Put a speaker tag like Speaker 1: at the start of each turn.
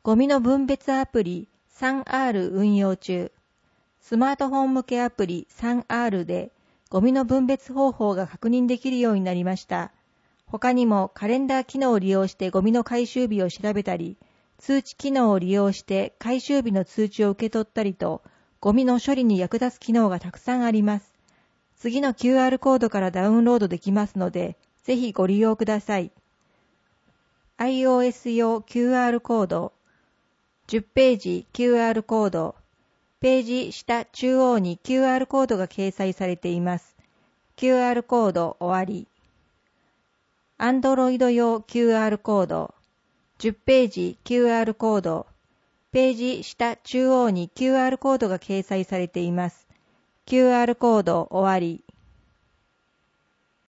Speaker 1: ゴミの分別アプリ 3R 運用中。スマートフォン向けアプリ 3R でゴミの分別方法が確認できるようになりました。他にもカレンダー機能を利用してゴミの回収日を調べたり、通知機能を利用して回収日の通知を受け取ったりと、ゴミの処理に役立つ機能がたくさんあります。次の QR コードからダウンロードできますので、ぜひご利用ください。iOS 用 QR コード、10ページ QR コード、ページ下中央に QR コードが掲載されています。QR コード終わり。Android 用 QR コード、10ページ QR コード、ページ下中央に QR コードが掲載されています。QR コード終わり。